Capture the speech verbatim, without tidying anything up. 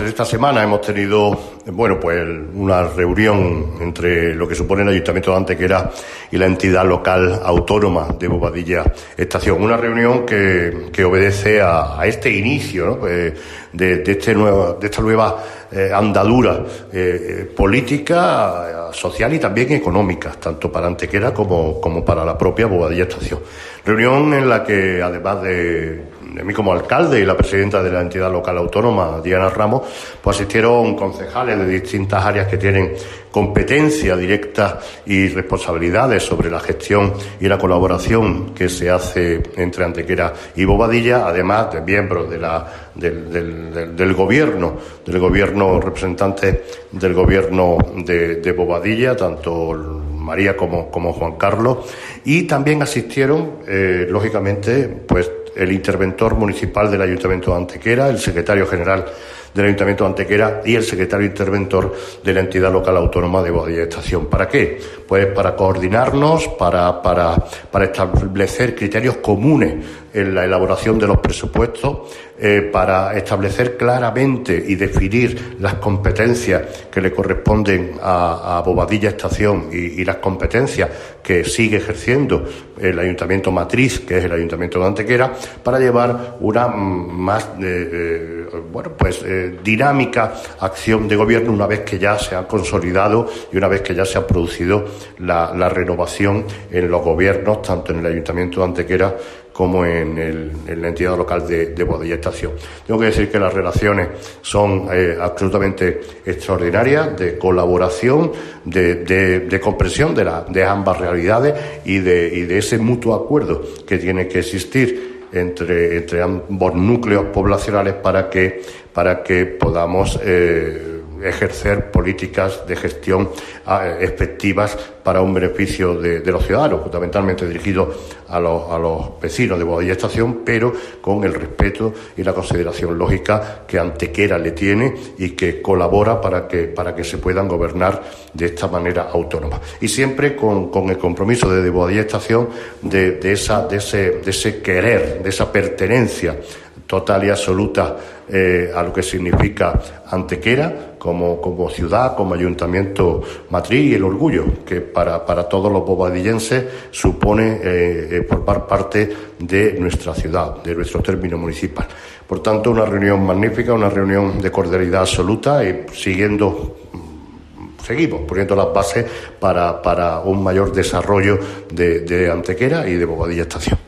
esta semana hemos tenido, bueno, pues una reunión entre lo que supone el Ayuntamiento de Antequera y la entidad local autónoma de Bobadilla Estación. Una reunión que, que obedece a, a este inicio, ¿no? Pues de, de, este nuevo, de esta nueva eh, andadura eh, política, social y también económica, tanto para Antequera como, como para la propia Bobadilla Estación. Reunión en la que, además de, de mí como alcalde y la presidenta de la entidad local autónoma, Diana Ramos, pues asistieron concejales de distintas áreas que tienen competencia directa y responsabilidades sobre la gestión y la colaboración que se hace entre Antequera y Bobadilla, además de miembros de la, del, del, del, del gobierno, del gobierno, representantes del gobierno de, de Bobadilla, tanto María como, como Juan Carlos, y también asistieron, eh, lógicamente, pues el interventor municipal del Ayuntamiento de Antequera, el secretario general del Ayuntamiento de Antequera y el secretario interventor de la entidad local autónoma de Bobadilla Estación. ¿Para qué? Pues para coordinarnos, para, para, para establecer criterios comunes en la elaboración de los presupuestos, eh, para establecer claramente y definir las competencias que le corresponden a, a Bobadilla Estación y, y las competencias que sigue ejerciendo el Ayuntamiento Matriz, que es el Ayuntamiento de Antequera, para llevar una más eh, eh, bueno pues eh, dinámica acción de gobierno una vez que ya se ha consolidado y una vez que ya se ha producido la, la renovación en los gobiernos, tanto en el Ayuntamiento de Antequera como en, el, en la entidad local de, de Bobadilla Estación. Tengo que decir que las relaciones son eh, absolutamente extraordinarias, de colaboración, de, de, de comprensión de, la, de ambas realidades y de, y de ese mutuo acuerdo que tiene que existir entre, entre ambos núcleos poblacionales para que, para que podamos eh, ejercer políticas de gestión eh, efectivas para un beneficio de, de los ciudadanos, fundamentalmente dirigidos a los, a los vecinos de Bobadilla Estación, pero con el respeto y la consideración lógica que Antequera le tiene y que colabora para que, para que se puedan gobernar de esta manera autónoma. Y siempre con, con el compromiso de, de Bobadilla Estación de, de, esa, de, ese, de ese querer, de esa pertenencia total y absoluta eh, a lo que significa Antequera como, como ciudad, como ayuntamiento matriz, y el orgullo que para, para todos los bobadillenses supone eh, eh, formar parte de nuestra ciudad, de nuestro término municipal. Por tanto, una reunión magnífica, una reunión de cordialidad absoluta y siguiendo seguimos poniendo las bases para, para un mayor desarrollo de, de Antequera y de Bobadilla Estación.